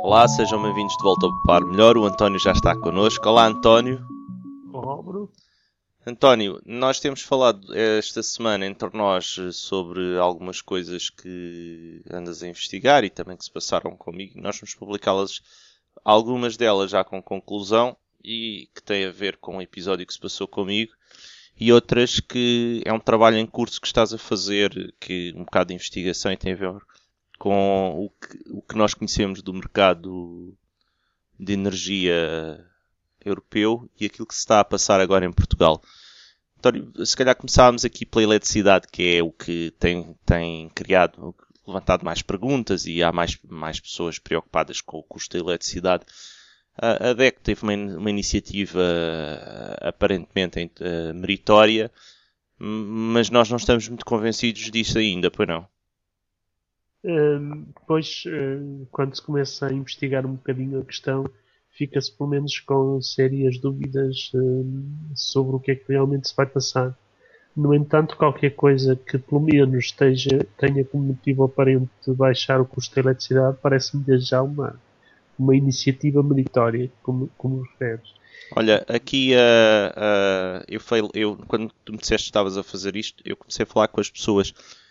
Olá, sejam bem-vindos de volta ao Par Melhor. O António já está connosco. Olá, António. Olá, Bruno. António, nós temos falado esta semana entre nós sobre algumas coisas que andas a investigar e também que se passaram comigo. Nós vamos publicá-las, algumas delas já com conclusão e que têm a ver com o episódio que se passou comigo, e outras que é um trabalho em curso que estás a fazer, que um bocado de investigação e tem a ver com o que nós conhecemos do mercado de energia europeu e aquilo que se está a passar agora em Portugal. António, se calhar começávamos aqui pela eletricidade, que é o que tem criado, levantado mais perguntas e há mais pessoas preocupadas com o custo da eletricidade. A DECO teve uma iniciativa aparentemente meritória, mas nós não estamos muito convencidos disso ainda, pois não? Depois, quando se começa a investigar um bocadinho a questão, fica-se pelo menos com sérias dúvidas sobre o que é que realmente se vai passar. No entanto, qualquer coisa que pelo menos tenha como motivo aparente baixar o custo da eletricidade parece-me desde já uma iniciativa meritória, como referes. Olha, aqui quando tu me disseste que estavas a fazer isto, eu comecei a falar com as pessoas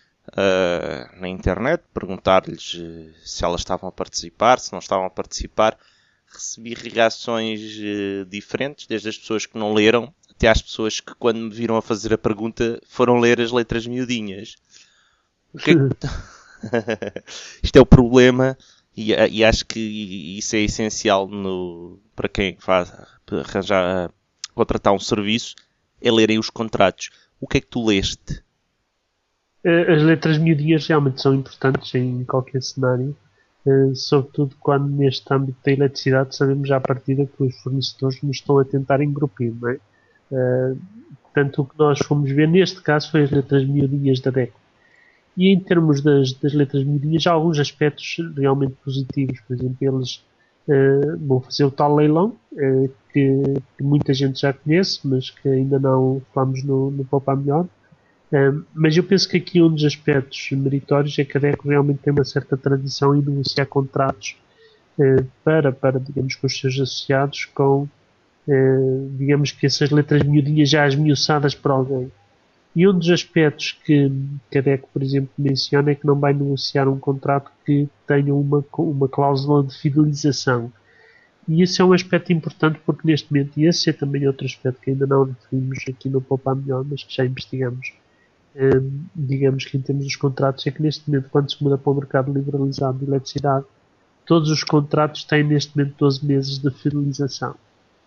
na internet, perguntar-lhes se elas estavam a participar, se não estavam a participar. Recebi reações diferentes, desde as pessoas que não leram até às pessoas que, quando me viram a fazer a pergunta, foram ler as letras miudinhas. O que é que... Isto é o problema, e acho que isso é essencial para quem vai contratar um serviço, é lerem os contratos. O que é que tu leste? As letras miudinhas realmente são importantes em qualquer cenário. Sobretudo quando neste âmbito da eletricidade sabemos já à partida que os fornecedores nos estão a tentar engrupir, não é? Portanto, o que nós fomos ver neste caso foi as letras miudinhas da DECO. E em termos das letras miudinhas, há alguns aspectos realmente positivos. Por exemplo, eles vão fazer o tal leilão, que muita gente já conhece, mas que ainda não falamos no Poupar Melhor. Mas eu penso que aqui um dos aspectos meritórios é que a DECO realmente tem uma certa tradição em negociar contratos para, digamos, com os seus associados com, digamos que essas letras miudinhas já esmiuçadas por alguém. E um dos aspectos que a DECO, por exemplo, menciona é que não vai negociar um contrato que tenha uma cláusula de fidelização. E esse é um aspecto importante porque neste momento, e esse é também outro aspecto que ainda não referimos aqui no Poupar Melhor, mas que já investigamos, digamos que em termos dos contratos, é que neste momento, quando se muda para o mercado liberalizado de eletricidade, todos os contratos têm neste momento 12 meses de fidelização.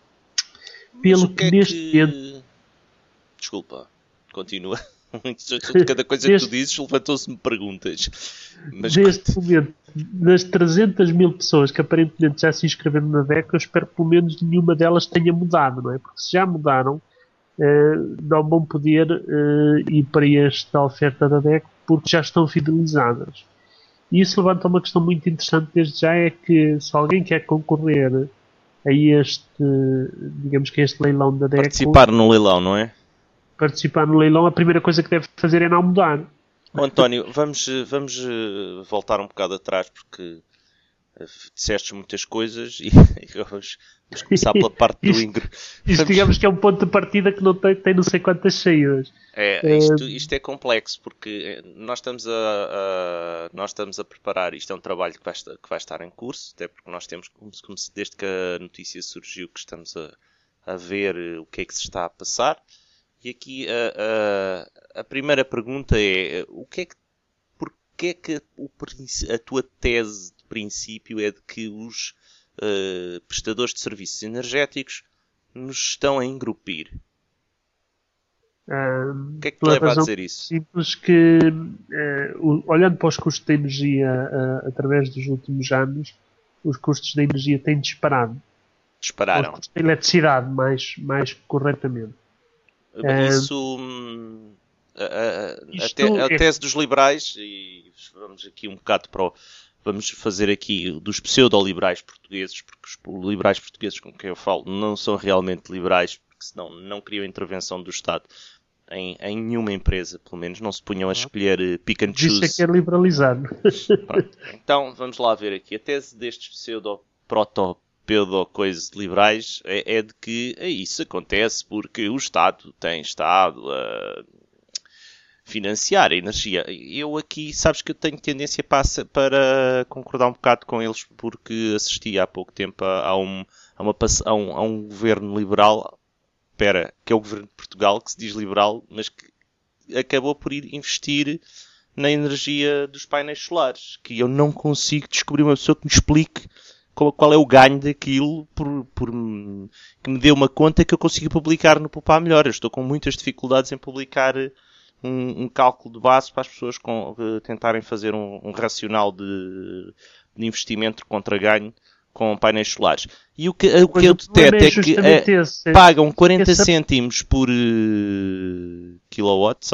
Pelo que neste momento... Desculpa, continua. Cada coisa que tu dizes levantou-se-me perguntas. Mas neste momento, das 300 mil pessoas que aparentemente já se inscreveram na DECO, eu espero que pelo menos nenhuma delas tenha mudado, não é? Porque se já mudaram, não vão poder ir para esta oferta da DECO porque já estão fidelizadas. E isso levanta uma questão muito interessante desde já, é que se alguém quer concorrer a digamos que este leilão da DECO... Participar no leilão, não é? Participar no leilão, a primeira coisa que deve fazer é não mudar. António, vamos voltar um bocado atrás porque disseste muitas coisas e vamos começar pela parte do Isto digamos que é um ponto de partida que não tem não sei quantas saídas. Isto é complexo porque nós estamos a preparar, isto é um trabalho que vai estar em curso, até porque nós temos, desde que a notícia surgiu, que estamos a ver o que é que se está a passar. E aqui a primeira pergunta é, porquê é que a tua tese de princípio é de que os prestadores de serviços energéticos nos estão a engrupir? O que é que te leva a dizer isso? Simples que, olhando para os custos de energia através dos últimos anos, os custos da energia têm disparado. Dispararam. Os custos da eletricidade, mais corretamente. Isso, a tese dos liberais, e vamos aqui um bocado vamos fazer aqui dos pseudo-liberais portugueses, porque os liberais portugueses com quem eu falo não são realmente liberais, porque senão não queriam intervenção do Estado. em nenhuma empresa, pelo menos. Não se punham a escolher pick and choose. Isso é que é liberalizar. Pronto. Então, vamos lá ver aqui. A tese destes pseudo-coisas liberais é de que isso acontece porque o Estado tem estado a financiar a energia. Eu aqui, sabes que eu tenho tendência para concordar um bocado com eles, porque assisti há pouco tempo a um governo liberal, que é o governo de Portugal, que se diz liberal, mas que acabou por ir investir na energia dos painéis solares, que eu não consigo descobrir uma pessoa que me explique qual é o ganho daquilo, que me dê uma conta que eu consiga publicar no Poupar Melhor. Eu estou com muitas dificuldades em publicar um cálculo de base para as pessoas tentarem fazer um racional de investimento contra ganho com painéis solares. E o que eu deteto é que pagam 40 cêntimos por kilowatt,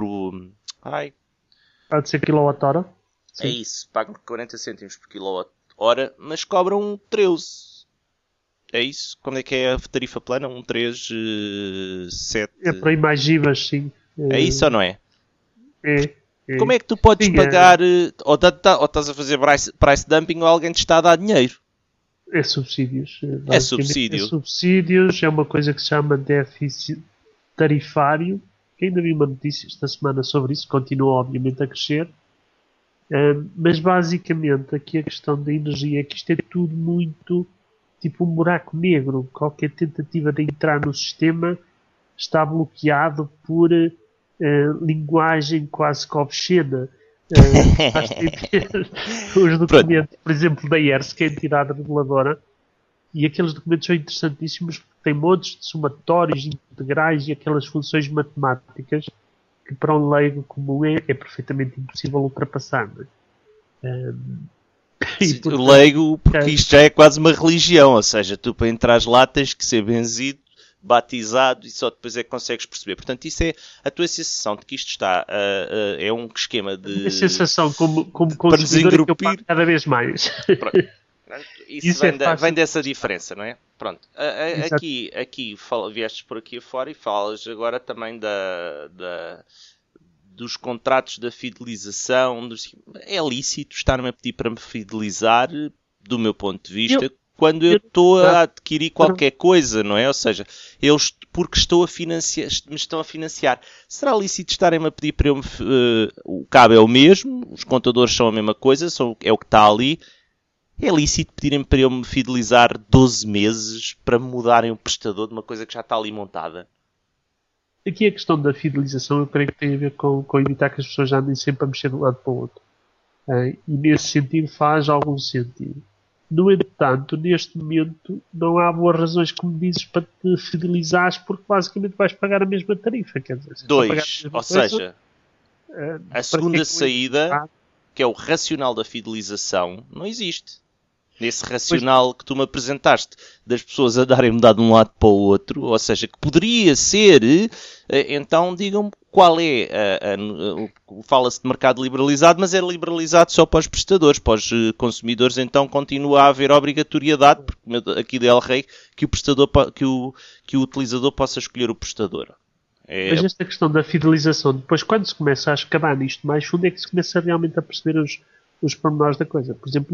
pode ser quilowatt-hora. É isso, pagam 40 cêntimos por kilowatt-hora, mas cobram 13. É isso? Quando é que é a tarifa plana? 7... É para aí mais IVAs, sim. É isso ou não é? É. Como é que tu podes pagar... Ou estás a fazer price dumping ou alguém te está a dar dinheiro? É subsídios. É subsídio. É subsídios, é uma coisa que se chama déficit tarifário. Ainda vi uma notícia esta semana sobre isso, continua obviamente a crescer. Mas basicamente aqui a questão da energia é que isto é tudo muito tipo um buraco negro. Qualquer tentativa de entrar no sistema está bloqueado por linguagem quase que obscena. Os documentos, por exemplo, da ERS, que é a entidade reguladora, e aqueles documentos são interessantíssimos porque têm montes de somatórios integrais e aquelas funções matemáticas que para um leigo comum é perfeitamente impossível ultrapassar. O leigo, porque isto já é quase uma religião, ou seja, tu para entrar lá tens que ser benzido, batizado e só depois é que consegues perceber. Portanto, isso é a tua sensação de que isto está é um esquema de... A sensação como consumidor que eu pago cada vez mais. Isso vem dessa diferença, não é? Pronto. Aqui viestes por aqui afora e falas agora também dos contratos da fidelização. É lícito estar-me a pedir para me fidelizar, do meu ponto de vista, quando eu estou a adquirir qualquer coisa, não é? Ou seja, porque me estão a financiar. Será lícito estarem-me a pedir para eu o cabo é o mesmo, os contadores são a mesma coisa, é o que está ali. É lícito pedirem para eu me fidelizar 12 meses para mudarem o prestador de uma coisa que já está ali montada? Aqui a questão da fidelização eu creio que tem a ver com evitar que as pessoas já andem sempre a mexer de um lado para o outro. E nesse sentido faz algum sentido. No entanto, neste momento, não há boas razões, como dizes, para te fidelizares, porque basicamente vais pagar a mesma tarifa. Quer dizer, seja, a segunda saída, que é o racional da fidelização, não existe. Nesse racional que tu me apresentaste, das pessoas a darem mudar de um lado para o outro, ou seja, que poderia ser, então digam-me qual é, fala-se de mercado liberalizado, mas é liberalizado só para os prestadores, para os consumidores, então continua a haver obrigatoriedade, porque aqui de El Rei, que o utilizador possa escolher o prestador. Mas esta questão da fidelização, depois quando se começa a escavar nisto mais fundo, é que se começa realmente a perceber os pormenores da coisa. Por exemplo,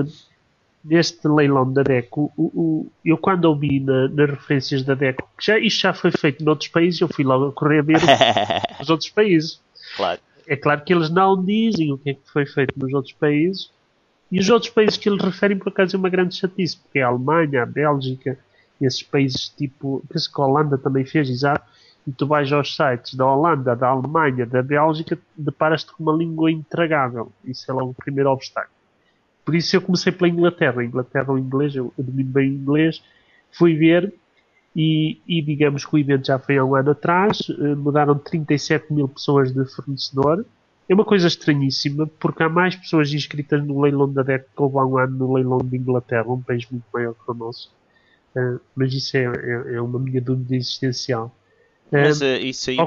neste leilão da DECO, eu quando ouvi nas referências da DECO que isto já foi feito noutros países, eu fui logo a correr a ver os outros países. Claro. É claro que eles não dizem o que é que foi feito nos outros países, e os outros países que eles referem por acaso é uma grande chatice, porque é a Alemanha, a Bélgica, esses países tipo, penso que a Holanda também fez, exato, e tu vais aos sites da Holanda, da Alemanha, da Bélgica, deparas-te com uma língua intragável. Isso é logo o primeiro obstáculo. Por isso eu comecei pela Inglaterra. O inglês, eu domino bem o inglês, fui ver e digamos que o evento já foi há um ano atrás, mudaram 37 mil pessoas de fornecedor. É uma coisa estranhíssima, porque há mais pessoas inscritas no leilão da DEC que houve há um ano no leilão de Inglaterra, um país muito maior que o nosso. Mas isso é uma minha dúvida existencial. Mas isso aí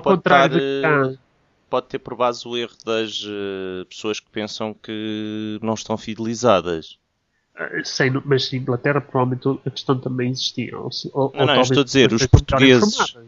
pode ter por base o erro das pessoas que pensam que não estão fidelizadas. Sei, mas em Inglaterra provavelmente a questão também existia. Não, eu estou a dizer, os portugueses...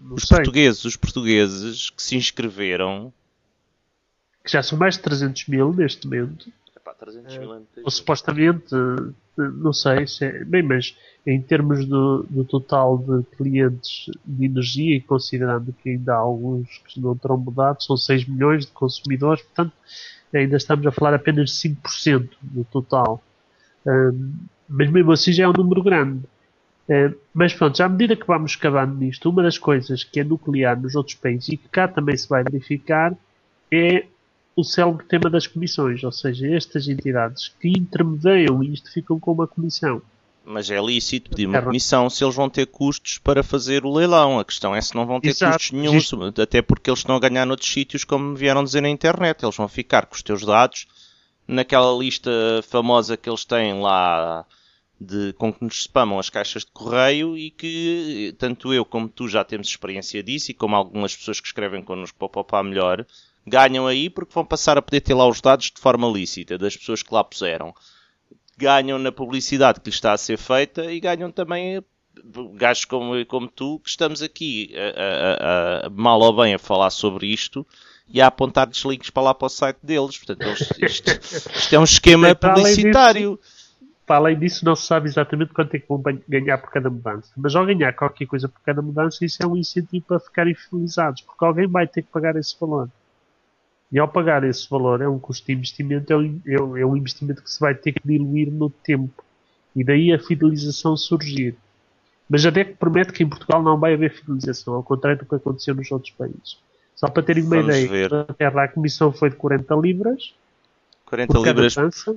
não sei. Os portugueses que se inscreveram... Que já são mais de 300 mil neste momento. Epá, 300 mil Ou supostamente, não sei se é... Bem, mas em termos do total de clientes de energia, e considerando que ainda há alguns que não terão mudado, são 6 milhões de consumidores, portanto, ainda estamos a falar apenas de 5% do total. Mas mesmo assim já é um número grande. Mas pronto, à medida que vamos cavando nisto, uma das coisas que é nuclear nos outros países e que cá também se vai verificar é o célebre tema das comissões, ou seja, estas entidades que intermediam isto ficam com uma comissão. Mas é lícito pedir uma comissão se eles vão ter custos para fazer o leilão. A questão é se não vão ter custos nenhum, até porque eles estão a ganhar noutros sítios, como me vieram dizer na internet. Eles vão ficar com os teus dados naquela lista famosa que eles têm lá com que nos spamam as caixas de correio e que tanto eu como tu já temos experiência disso e como algumas pessoas que escrevem connosco para o Poupar Melhor ganham aí porque vão passar a poder ter lá os dados de forma lícita das pessoas que lá puseram. Ganham na publicidade que lhes está a ser feita e ganham também gajos como tu, que estamos aqui mal ou bem a falar sobre isto e a apontar-lhes links para lá para o site deles. Portanto, isto é um esquema publicitário. Para além disso, não se sabe exatamente quanto é que vão ganhar por cada mudança. Mas ao ganhar qualquer coisa por cada mudança, isso é um incentivo para ficarem fidelizados, porque alguém vai ter que pagar esse valor. E ao pagar esse valor, é um custo de investimento, é um investimento que se vai ter que diluir no tempo. E daí a fidelização surgir. Mas a DEC promete que em Portugal não vai haver fidelização, ao contrário do que aconteceu nos outros países. Só para terem uma ideia, na Terra a comissão foi de 40 libras. 40 libras.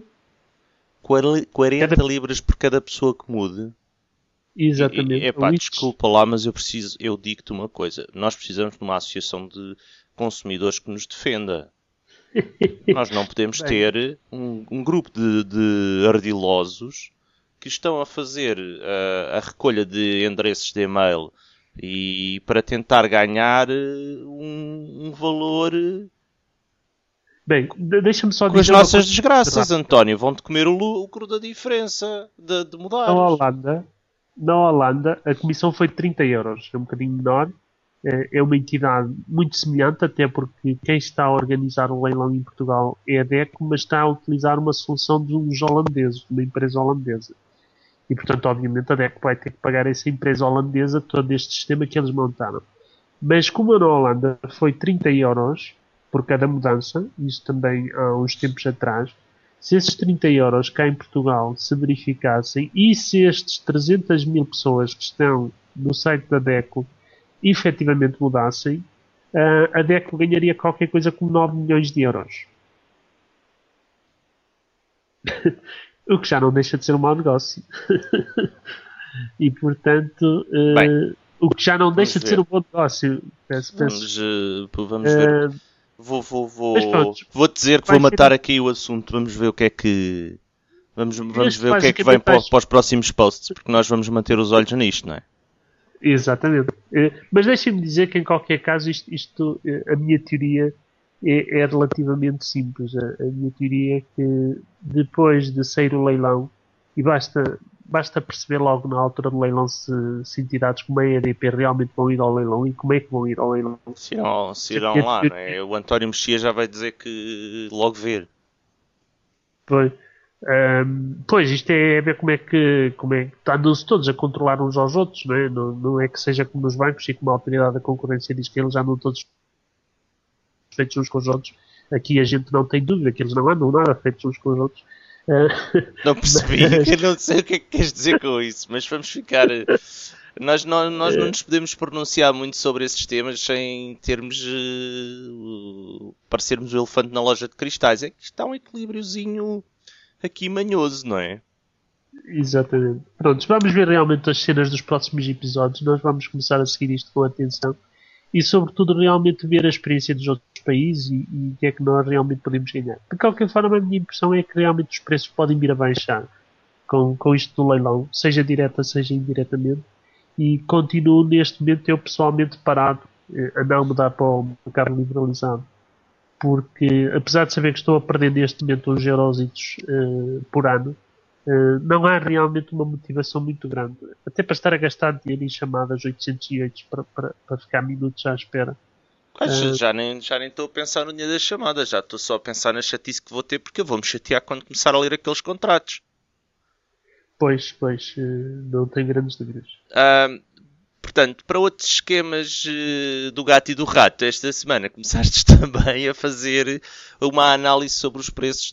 40 libras por cada pessoa que mude. Exatamente. Epá, desculpa lá, mas eu digo-te uma coisa. Nós precisamos de uma associação de consumidores que nos defenda. Nós não podemos ter um grupo de ardilosos que estão a fazer a recolha de endereços de e-mail e para tentar ganhar um valor... Bem, deixa-me só dizer... Com as nossas desgraças, António, vão-te comer o lucro da diferença de mudar. Na Holanda, a comissão foi de 30 euros. É um bocadinho menor. É uma entidade muito semelhante, até porque quem está a organizar o leilão em Portugal é a DECO, mas está a utilizar uma solução de uns holandeses, de uma empresa holandesa. E, portanto, obviamente, a DECO vai ter que pagar a essa empresa holandesa todo este sistema que eles montaram. Mas como na Holanda foi 30 euros por cada mudança, isso também há uns tempos atrás, se esses 30 euros cá em Portugal se verificassem e se estes 300 mil pessoas que estão no site da DECO efetivamente mudassem, a DECO ganharia qualquer coisa como 9 milhões de euros. O que já não deixa de ser um mau negócio. E, portanto, o que já não deixa de ser um bom negócio. Vamos ver. Vou-te dizer que vou matar aqui o assunto. Vamos ver o que é que... Vamos ver o que é que vem para os próximos posts, porque nós vamos manter os olhos nisto, não é? Exatamente. Mas deixem-me dizer que, em qualquer caso, a minha teoria é relativamente simples. A minha teoria é que, depois de sair o leilão, e basta perceber logo na altura do leilão se entidades como a EDP realmente vão ir ao leilão e como é que vão ir ao leilão. Se irão lá, não é? O António Mexia já vai dizer que logo ver. Pois, isto é ver como é que andam-se todos a controlar uns aos outros, não é? Não é que seja como nos bancos e como a autoridade da concorrência diz que eles andam todos feitos uns com os outros. Aqui a gente não tem dúvida que eles não andam nada feitos uns com os outros. Não percebi, eu não sei o que é que queres dizer com isso, mas vamos ficar... Nós não nos podemos pronunciar muito sobre esses temas sem termos... parecermos o elefante na loja de cristais. É que está um equilíbriozinho aqui manhoso, não é? Exatamente. Pronto, vamos ver realmente as cenas dos próximos episódios. Nós vamos começar a seguir isto com atenção. E, sobretudo, realmente ver a experiência dos outros países e o que é que nós realmente podemos ganhar. De qualquer forma, a minha impressão é que realmente os preços podem vir a baixar com isto do leilão, seja direta, seja indiretamente. E continuo, neste momento, eu pessoalmente parado a não mudar para o mercado liberalizado. Porque, apesar de saber que estou a perder neste momento uns eurositos por ano, Não há realmente uma motivação muito grande. Até para estar a gastar dinheiro em chamadas 808 para ficar minutos à espera. Mas já nem estou a pensar no dinheiro das chamadas, já estou só a pensar na chatice que vou ter, porque eu vou-me chatear quando começar a ler aqueles contratos. Pois, não tenho grandes dúvidas. Portanto, para outros esquemas do gato e do rato, esta semana começaste também a fazer uma análise sobre os preços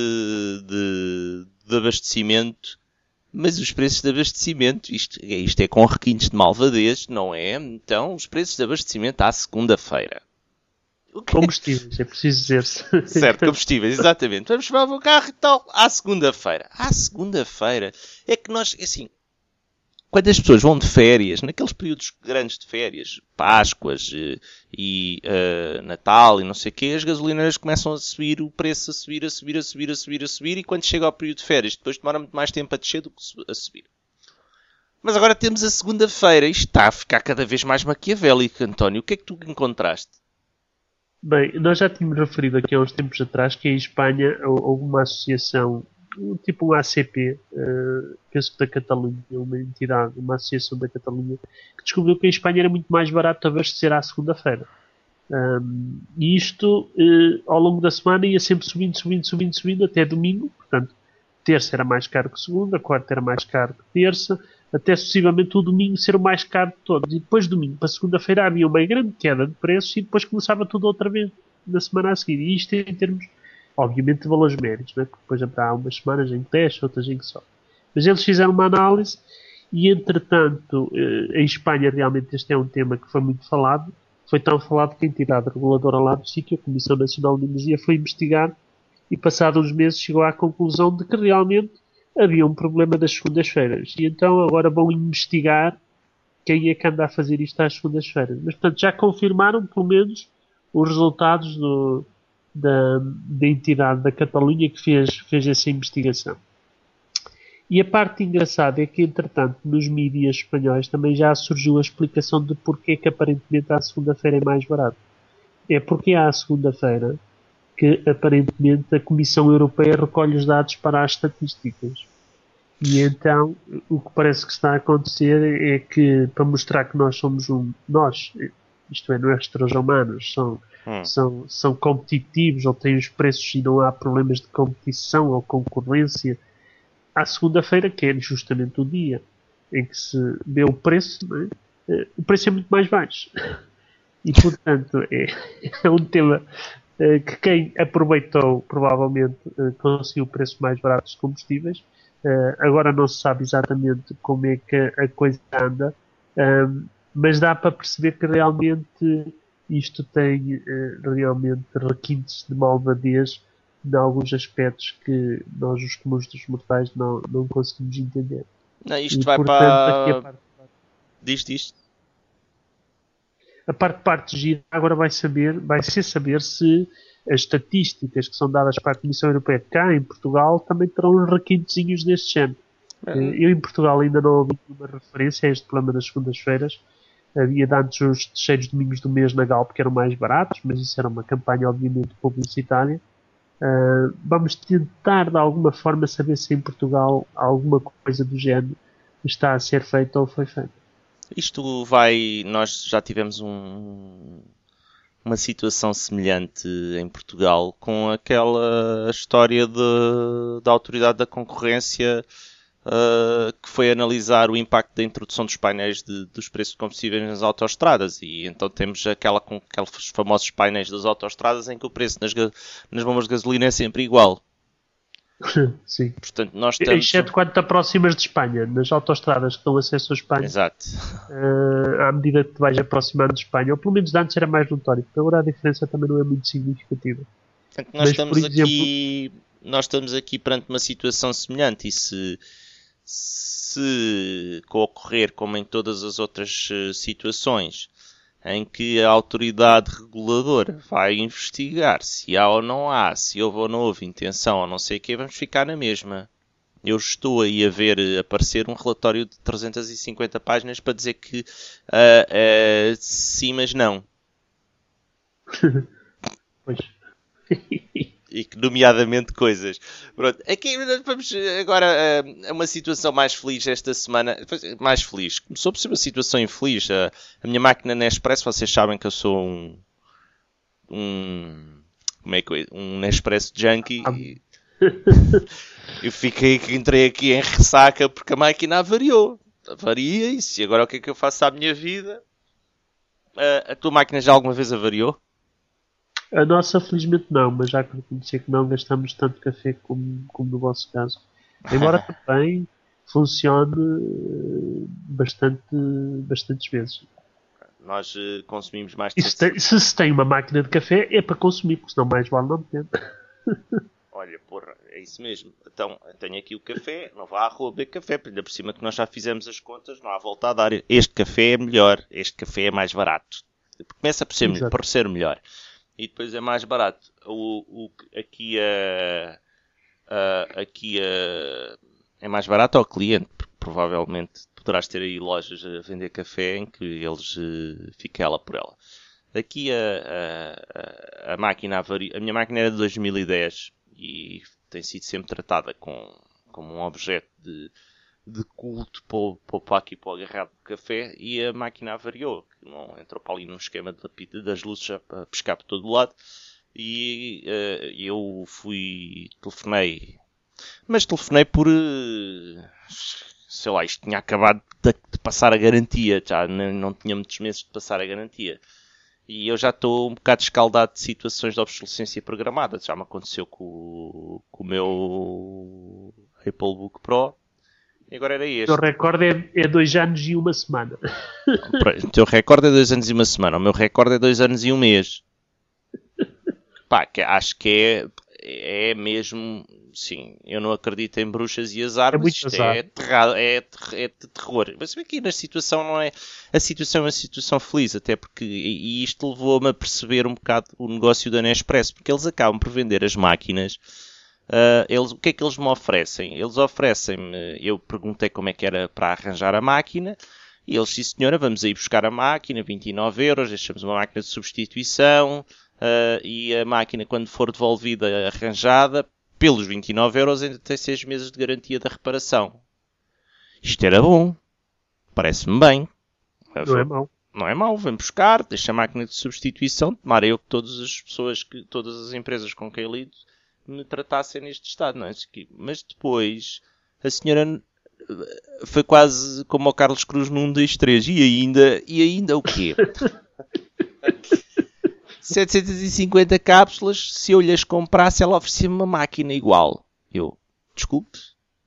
de abastecimento. Mas os preços de abastecimento, isto é com requintes de malvadez, não é? Então, os preços de abastecimento à segunda-feira. Combustíveis, é preciso dizer-se. Certo, combustíveis, exatamente. Vamos lavar o carro e tal, à segunda-feira. À segunda-feira. É que nós, assim, quando as pessoas vão de férias, naqueles períodos grandes de férias, Páscoas e Natal e não sei o quê, as gasolineiras começam a subir, o preço a subir, e quando chega ao período de férias, depois demora muito mais tempo a descer do que a subir. Mas agora temos a segunda-feira, isto está a ficar cada vez mais maquiavélico, António. O que é que tu encontraste? Bem, nós já tínhamos referido aqui há uns tempos atrás que em Espanha houve uma associação, tipo um ACP, penso que da Catalunha, uma entidade, uma associação da Catalunha, que descobriu que em Espanha era muito mais barato abastecer à segunda-feira. E isto, ao longo da semana, ia sempre subindo, até domingo. Portanto, terça era mais caro que segunda, quarta era mais caro que terça, até sucessivamente o domingo ser o mais caro de todos. E depois, domingo para segunda-feira, havia uma grande queda de preços e depois começava tudo outra vez na semana a seguir. E isto em termos, obviamente, de valores médios, né? Porque depois há umas semanas em que desce, outras em que sobe. Mas eles fizeram uma análise e, entretanto, em Espanha, realmente este é um tema que foi muito falado. Foi tão falado que a entidade reguladora lá do sítio, a Comissão Nacional de Energia, foi investigar e, passados uns meses, chegou à conclusão de que realmente havia um problema das segundas-feiras. E então agora vão investigar quem é que anda a fazer isto às segundas-feiras. Mas, portanto, já confirmaram, pelo menos, os resultados da entidade da Catalunha que fez essa investigação. E a parte engraçada é que, entretanto, nos mídias espanhóis também já surgiu a explicação de porque que aparentemente à segunda-feira é mais barato. É porque à segunda-feira que aparentemente a Comissão Europeia recolhe os dados para as estatísticas. E então o que parece que está a acontecer é que, para mostrar que nós somos isto é, não é extras-humanos, são competitivos ou têm os preços e não há problemas de competição ou concorrência, à segunda-feira, que é justamente o dia em que se vê o preço, não é? O preço é muito mais baixo. E, portanto, é um tema que quem aproveitou, provavelmente, conseguiu preços mais baratos de combustíveis. Agora não se sabe exatamente como é que a coisa anda, mas dá para perceber que realmente isto tem realmente requintes de malvadez em alguns aspectos que nós, os comuns dos mortais, não conseguimos entender. Não, isto E, vai portanto, para... Diz. A parte gira agora vai ser saber se as estatísticas que são dadas para a Comissão Europeia cá em Portugal também terão uns requintezinhos deste género. Eu em Portugal ainda não ouvi nenhuma referência a este problema das segundas-feiras. Havia antes os terceiros domingos do mês na Galp que eram mais baratos, mas isso era uma campanha obviamente publicitária. Vamos tentar de alguma forma saber se em Portugal alguma coisa do género está a ser feita ou foi feita. Isto vai... Nós já tivemos uma situação semelhante em Portugal com aquela história da Autoridade da Concorrência que foi analisar o impacto da introdução dos painéis dos preços de combustíveis nas autoestradas. E então temos aqueles famosos painéis das autoestradas em que o preço nas bombas de gasolina é sempre igual. Sim. Portanto, nós estamos... Exceto quando te aproximas de Espanha, nas autoestradas que dão acesso a Espanha. Exato. À medida que te vais aproximando de Espanha, ou pelo menos antes era mais notório, porque agora a diferença também não é muito significativa. Portanto, nós estamos aqui perante uma situação semelhante, e se ocorrer como em todas as outras situações em que a autoridade reguladora vai investigar se há ou não há, se houve ou não houve intenção ou não sei o quê, vamos ficar na mesma. Eu estou aí a ver aparecer um relatório de 350 páginas para dizer que sim, mas não. Pois. E que, nomeadamente, coisas. Pronto, aqui vamos agora a uma situação mais feliz esta semana. Mais feliz. Começou por ser uma situação infeliz. A minha máquina Nespresso, vocês sabem que eu sou um Nespresso junkie. Eu entrei aqui em ressaca porque a máquina avariou. Avaria isso. E agora o que é que eu faço à minha vida? A tua máquina já alguma vez avariou? A nossa, felizmente, não, mas já reconhecer que não gastamos tanto café como no vosso caso. Embora também funcione bastantes vezes. Nós consumimos mais... Se se tem uma máquina de café, é para consumir, porque senão mais vale não ter. Olha, porra, é isso mesmo. Então, tenho aqui o café, não vá à rua beber café, ainda por cima que nós já fizemos as contas, não há volta a dar. Este café é melhor, este café é mais barato. Começa por ser melhor. E depois é mais barato. Aqui é mais barato ao cliente, porque provavelmente poderás ter aí lojas a vender café em que eles fiquem ela por ela. Aqui a máquina avaria. A minha máquina era de 2010 e tem sido sempre tratada como um objeto de culto para aqui para o agarrado do café, e a máquina avariou, que não entrou para ali num esquema das luzes a pescar por todo o lado, e eu telefonei, mas telefonei por, sei lá, isto tinha acabado de passar a garantia, já não tinha muitos meses de passar a garantia. E eu já estou um bocado escaldado de situações de obsolescência programada. Já me aconteceu com o meu Apple Book Pro. E agora era este. O teu recorde é 2 anos e 1 semana. O teu recorde é 2 anos e 1 semana. O meu recorde é 2 anos e 1 mês. Pá, acho que é mesmo... Sim, eu não acredito em bruxas e azar, mas isto é de terror. Mas aqui na situação não é... A situação é uma situação feliz, até porque... E isto levou-me a perceber um bocado o negócio da Nespresso, porque eles acabam por vender as máquinas... o que é que eles me oferecem? Eles oferecem-me... Eu perguntei como é que era para arranjar a máquina, e eles, sim senhora, vamos aí buscar a máquina, 29€, deixamos uma máquina de substituição... e a máquina, quando for devolvida arranjada, pelos 29€ ainda tem 6 meses de garantia da reparação. Isto era bom. Parece-me bem. Não é mau. Não é mau. Vem buscar, deixa a máquina de substituição. Tomara eu que todas as empresas com quem eu lido me tratassem neste estado. Não é? Mas depois, a senhora foi quase como o Carlos Cruz no 1, 2, 3. E ainda o quê? 750 cápsulas, se eu lhes comprasse, ela oferecia-me uma máquina igual. Desculpe.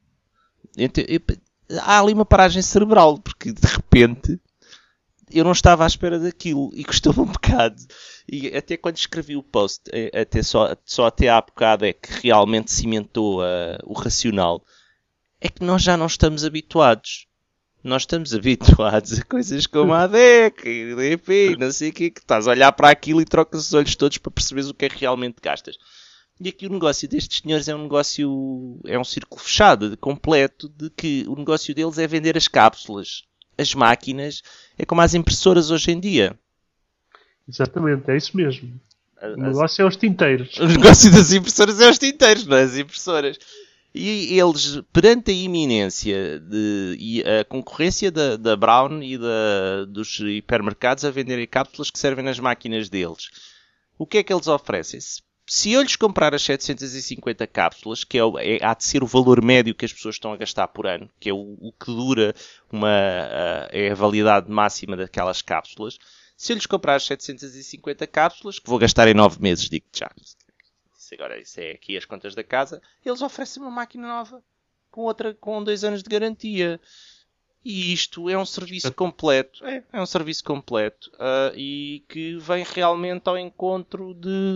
Há ali uma paragem cerebral, porque de repente eu não estava à espera daquilo e custou-me um bocado. E até quando escrevi o post, só até há bocado é que realmente cimentou o racional, é que nós já não estamos habituados. Nós estamos habituados a coisas como a ADEC, DP, não sei o que estás a olhar para aquilo e trocas os olhos todos para perceberes o que é que realmente gastas. E aqui o negócio destes senhores é um círculo fechado, completo, de que o negócio deles é vender as cápsulas. As máquinas é como as impressoras hoje em dia. Exatamente, é isso mesmo. O negócio é os tinteiros. O negócio das impressoras é os tinteiros, não é as impressoras. E eles, perante a iminência e a concorrência da Brown e dos hipermercados a venderem cápsulas que servem nas máquinas deles, o que é que eles oferecem? Se eu lhes comprar as 750 cápsulas, que há de ser o valor médio que as pessoas estão a gastar por ano, que é o que dura é a validade máxima daquelas cápsulas, se eu lhes comprar as 750 cápsulas, que vou gastar em 9 meses, digo-te já... Agora, isso é aqui as contas da casa. Eles oferecem uma máquina nova com 2 anos de garantia. E isto é um serviço completo. É um serviço completo. E que vem realmente ao encontro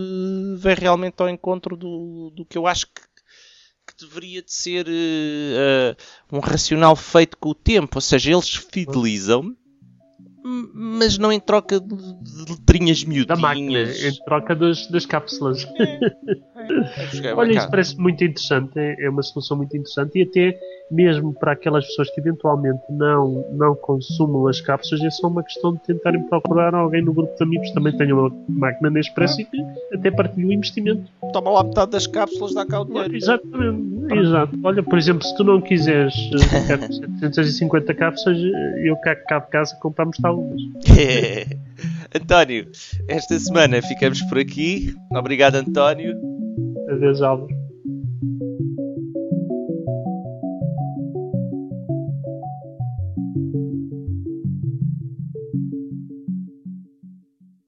do que eu acho que deveria de ser um racional feito com o tempo. Ou seja, eles fidelizam-me, mas não em troca de letrinhas miudinhas. Da máquina, em troca das cápsulas. Olha, isso parece muito interessante. É uma solução muito interessante. E até mesmo para aquelas pessoas que eventualmente não consumam as cápsulas, é só uma questão de tentarem procurar alguém no grupo de amigos que também tenha uma máquina Nespresso e que até partilhe o investimento. toma lá metade das cápsulas, dá cá o dinheiro. Exatamente, exato. Olha, por exemplo, se tu não quiseres ficar com 750 cápsulas, eu cá de casa compramos algumas. António, esta semana ficamos por aqui. Obrigado, António. Adeus, Álvaro.